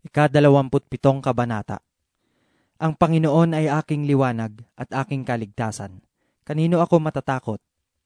Ika-27 kabanata. Ang Panginoon ay aking liwanag at aking kaligtasan. Kanino ako matatakot?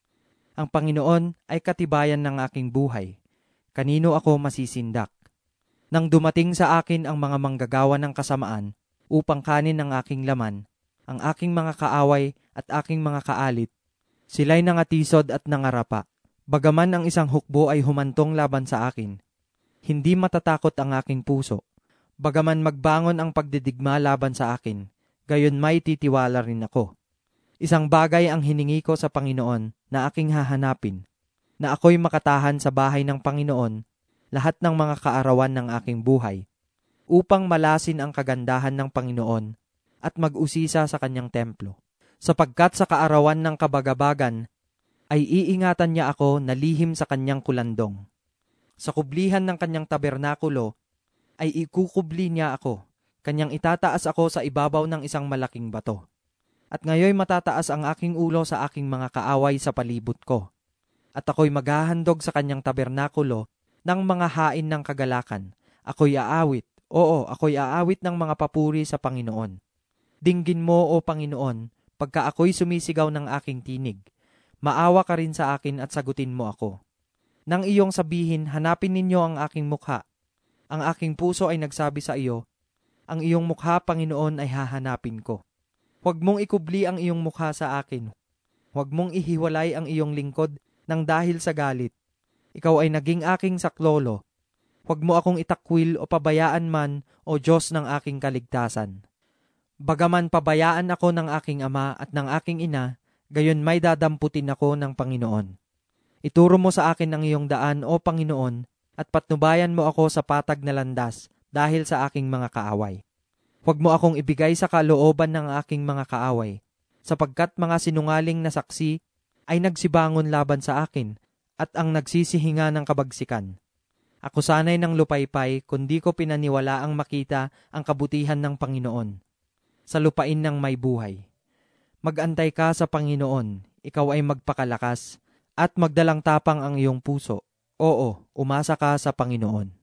Ang Panginoon ay katibayan ng aking buhay. Kanino ako masisindak? Nang dumating sa akin ang mga manggagawa ng kasamaan upang kanin ang aking laman, ang aking mga kaaway at aking mga kaalit, sila'y nangatisod at nangarapa. Bagaman ang isang hukbo ay humantong laban sa akin, hindi matatakot ang aking puso. Bagaman magbangon ang pagdidigma laban sa akin, gayon may titiwala rin ako. Isang bagay ang hiningi ko sa Panginoon na aking hahanapin, na ako'y makatahan sa bahay ng Panginoon lahat ng mga kaarawan ng aking buhay, upang malasin ang kagandahan ng Panginoon at mag-usisa sa kanyang templo. Sapagkat sa kaarawan ng kabagabagan ay iingatan niya ako na lihim sa kanyang kulandong. Sa kublihan ng kanyang tabernakulo ay ikukubli niya ako. Kanyang itataas ako sa ibabaw ng isang malaking bato. At ngayoy matataas ang aking ulo sa aking mga kaaway sa palibot ko. At ako'y maghahandog sa kanyang tabernakulo ng mga hain ng kagalakan. Ako'y aawit, ako'y aawit ng mga papuri sa Panginoon. Dinggin mo, O Panginoon, pagka ako'y sumisigaw ng aking tinig. Maawa ka rin sa akin at sagutin mo ako. Nang iyong sabihin, hanapin ninyo ang aking mukha. Ang aking puso ay nagsabi sa iyo, ang iyong mukha, Panginoon, ay hahanapin ko. Huwag mong ikubli ang iyong mukha sa akin. Huwag mong ihiwalay ang iyong lingkod ng dahil sa galit. Ikaw ay naging aking saklolo. Huwag mo akong itakwil o pabayaan man, O Diyos ng aking kaligtasan. Bagaman pabayaan ako ng aking ama at ng aking ina, gayon may dadamputin ako ng Panginoon. Ituro mo sa akin ang iyong daan, O Panginoon, at patnubayan mo ako sa patag na landas dahil sa aking mga kaaway. Huwag mo akong ibigay sa kalooban ng aking mga kaaway, sapagkat mga sinungaling na saksi ay nagsibangon laban sa akin at ang nagsisihinga ng kabagsikan. Ako sanay ng lupaypay kundi ko pinaniwala ang makita ang kabutihan ng Panginoon sa lupain ng may buhay. Mag-antay ka sa Panginoon, ikaw ay magpakalakas at magdalang tapang ang iyong puso. Oo, umasa ka sa Panginoon.